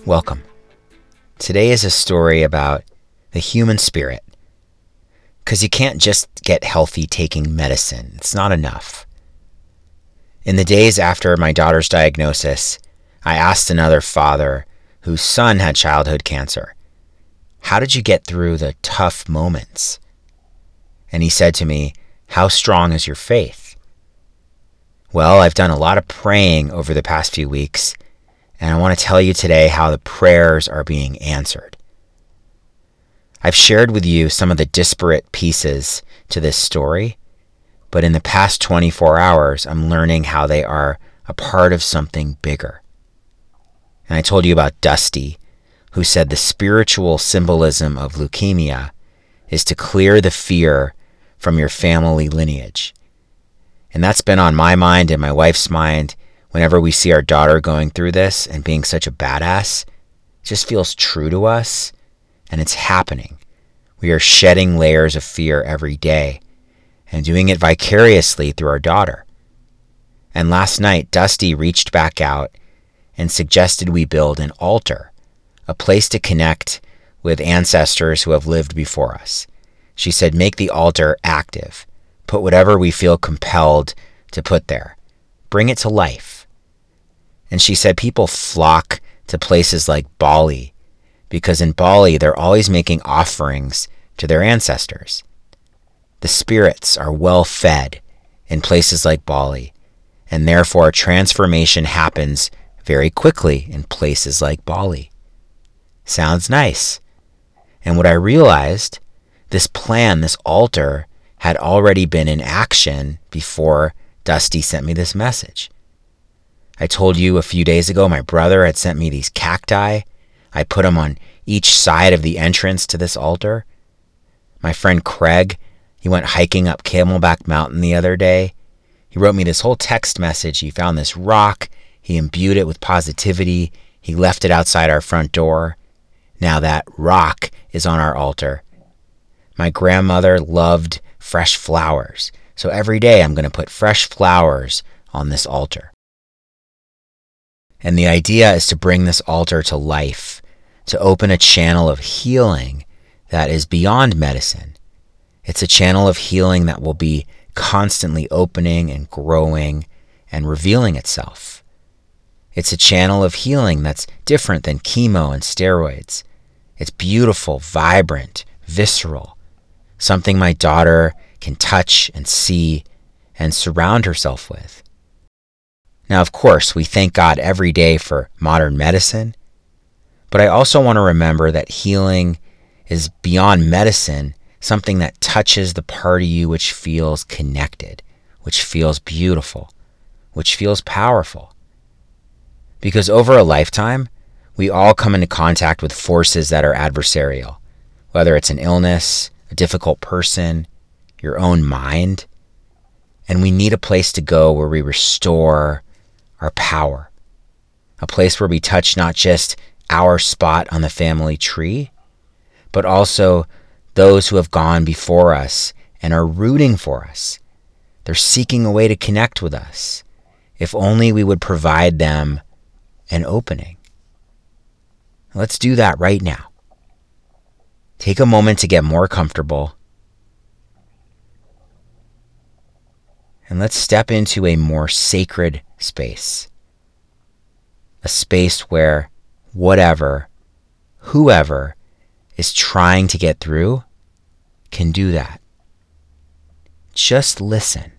Welcome. Today is a story about the human spirit. Because you can't just get healthy taking medicine. It's not enough. In the days after my daughter's diagnosis, I asked another father whose son had childhood cancer, "How did you get through the tough moments?" And he said to me, "How strong is your faith?" Well, I've done a lot of praying over the past few weeks, and I want to tell you today how the prayers are being answered. I've shared with you some of the disparate pieces to this story, but in the past 24 hours, I'm learning how they are a part of something bigger. And I told you about Dusty, who said the spiritual symbolism of leukemia is to clear the fear from your family lineage. And that's been on my mind and my wife's mind whenever we see our daughter going through this and being such a badass. It just feels true to us, and it's happening. We are shedding layers of fear every day and doing it vicariously through our daughter. And last night, Dusty reached back out and suggested we build an altar, a place to connect with ancestors who have lived before us. She said, make the altar active. Put whatever we feel compelled to put there. Bring it to life. And she said people flock to places like Bali because in Bali, they're always making offerings to their ancestors. The spirits are well fed in places like Bali, and therefore transformation happens very quickly in places like Bali. Sounds nice. And what I realized, this plan, this altar, had already been in action before Dusty sent me this message. I told you a few days ago my brother had sent me these cacti. I put them on each side of the entrance to this altar. My friend Craig, he went hiking up Camelback Mountain the other day. He wrote me this whole text message. He found this rock. He imbued it with positivity. He left it outside our front door. Now that rock is on our altar. My grandmother loved fresh flowers. So every day I'm going to put fresh flowers on this altar. And the idea is to bring this altar to life, to open a channel of healing that is beyond medicine. It's a channel of healing that will be constantly opening and growing and revealing itself. It's a channel of healing that's different than chemo and steroids. It's beautiful, vibrant, visceral, something my daughter can touch and see and surround herself with. Now, of course, we thank God every day for modern medicine, but I also want to remember that healing is beyond medicine, something that touches the part of you which feels connected, which feels beautiful, which feels powerful. Because over a lifetime, we all come into contact with forces that are adversarial, whether it's an illness, a difficult person, your own mind, and we need a place to go where we restore our power, a place where we touch not just our spot on the family tree, but also those who have gone before us and are rooting for us. They're seeking a way to connect with us. If only we would provide them an opening. Let's do that right now. Take a moment to get more comfortable. And let's step into a more sacred space. A space where whatever, whoever is trying to get through can do that. Just listen.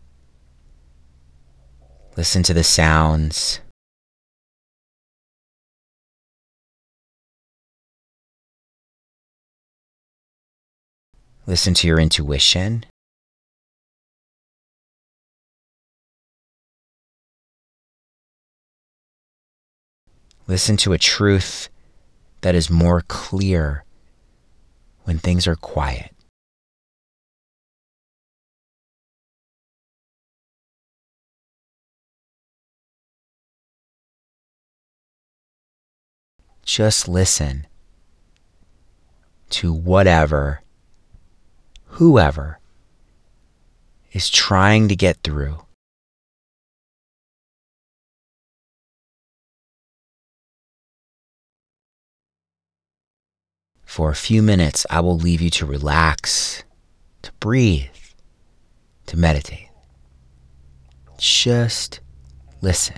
Listen to the sounds. Listen to your intuition. Listen to a truth that is more clear when things are quiet. Just listen to whatever, whoever is trying to get through. For a few minutes, I will leave you to relax, to breathe, to meditate. Just listen.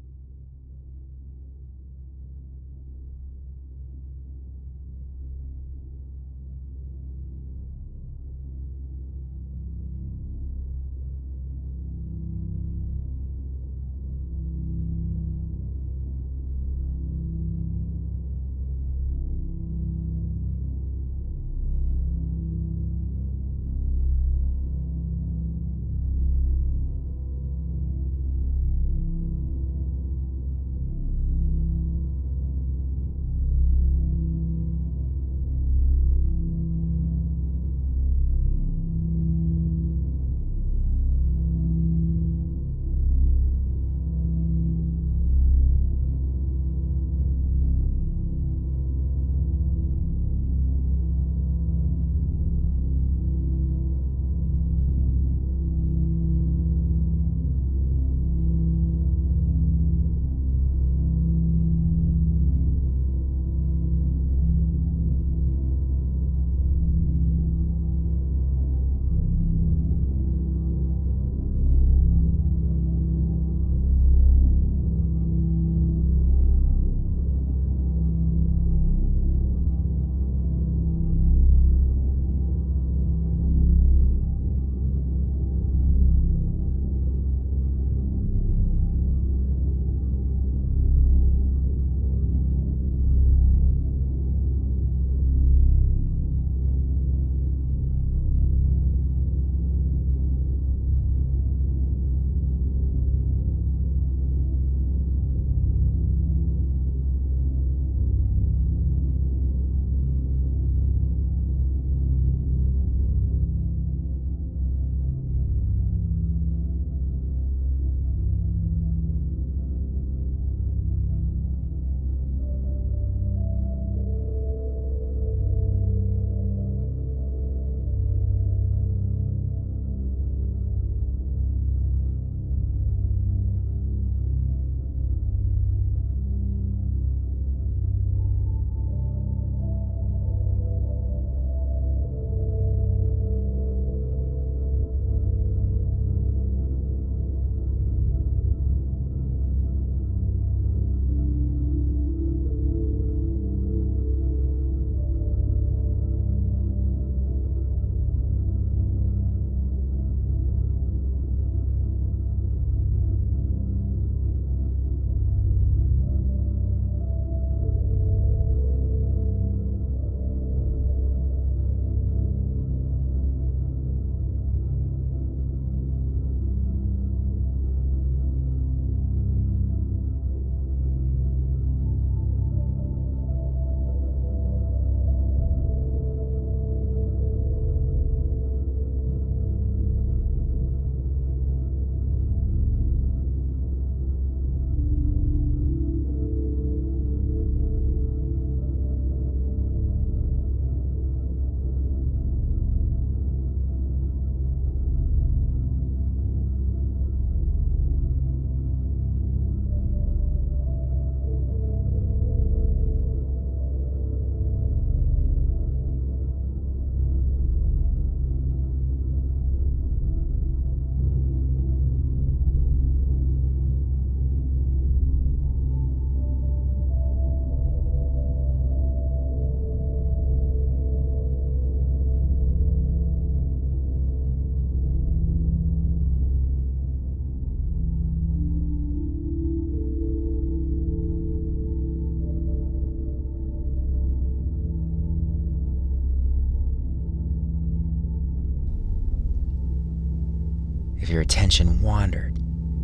If your attention wandered,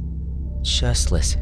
just listen.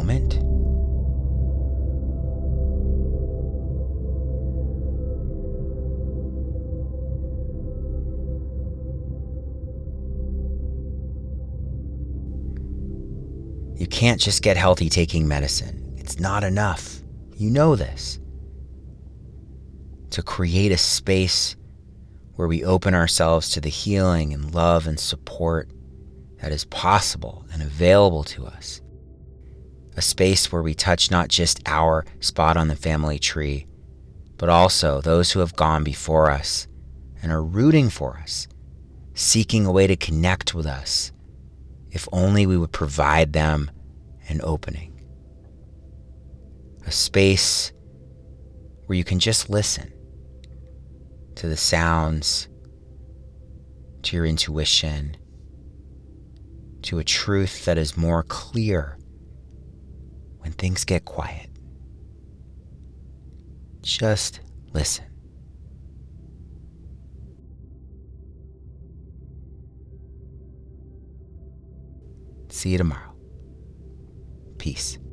moment. You can't just get healthy taking medicine. It's not enough. You know this. To create a space where we open ourselves to the healing and love and support that is possible and available to us. A space where we touch not just our spot on the family tree, but also those who have gone before us and are rooting for us, seeking a way to connect with us, if only we would provide them an opening. A space where you can just listen to the sounds, to your intuition, to a truth that is more clear when things get quiet. Just listen. See you tomorrow. Peace.